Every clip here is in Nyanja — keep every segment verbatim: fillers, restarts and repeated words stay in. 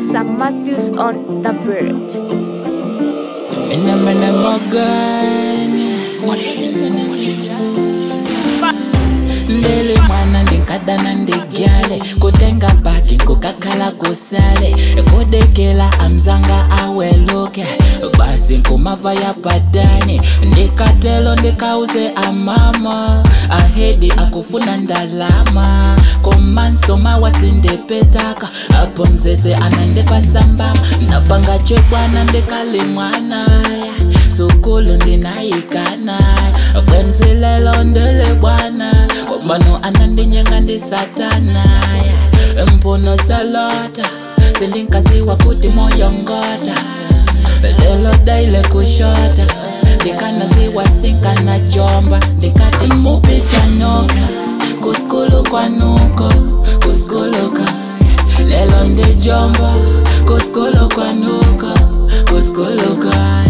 Sam Matthews on the bird. Mina mina magani Ndele mwana ndinkadana ndigyale kutenga baki nkukakhala kusale kudekela amzanga aweluke basi nkumava ya padani ndikatelo ndikauze amama ahedi akufuna ndalama komansoma wasindepetaka apo mzese anandepasamba napanga chebwana ndikali mwana sukulu ndinayikana kwemzilelo ndele bwana komano anandinyenga ndi satana mpuno salota sindinkaziwa kuti moyo ngota lelo daile kushota ndikanaziwa sinkana jomba ndikati mupita noka kuskulu kwanuko kuskuluka lelo ndi jomba kuskulu kwanuko kuskuluka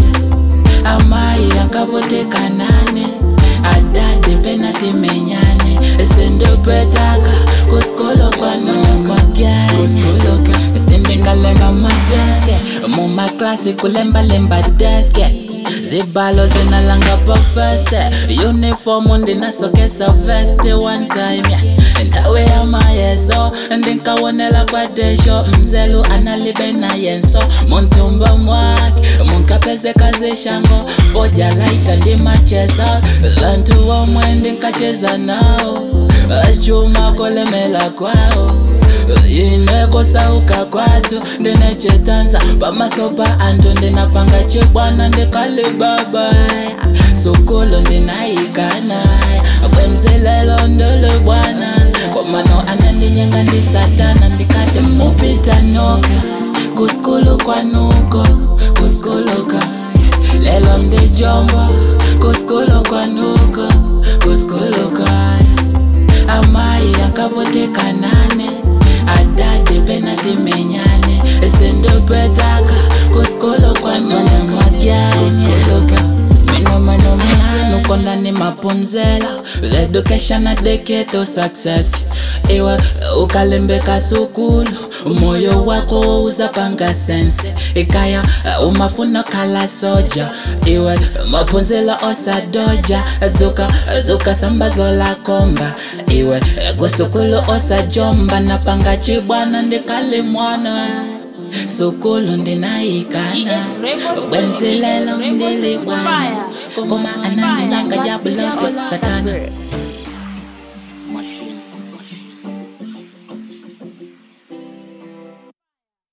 amai ankavotekanane adade penati menyane sindopetaka kuskolo kwanuko kuskoloka sindingalenga madeske muma klasi kulembalemba deske zibalo zinalanga pa feste uniform ndinasokesa veste one time yeah. Ndawe ya mayeso ndinkawonela kwa desho mzelu analibe na yenso muntumba mwaki munkapeze kazi shango foja laita ndi macheso lantu womwe ndinkacheza nao achuma kolemela kwao ineko sauka kwatu ndinechetanza pamasopa antu ndinapanga chebwana ndikali baba sukulu ndinayikana kwemzelelo ndole bwana komano anandinyenga ndi satana ndikate mupita noka kuskulu kwanuko kuskuluka lelo ndi jomba kuskulu kwanuko kuskuluka amai ankavotekanane adade penati menyane sindopetaka kuskulu kwanuko kuskuluka mino mano mano konda ni mapumzela education adeketo success iwe ukalembeka sukulu moyo wako uzapanga sense ikaya umafuna kala soja iwe mapumzela osadoja zuka zuka sambazo la komba iwe gusukulu osajomba napanga chibwana ndikali mwana sukulu ndinayikana wenzilelo ndili bwana koma anandinyenga jabulosi satana.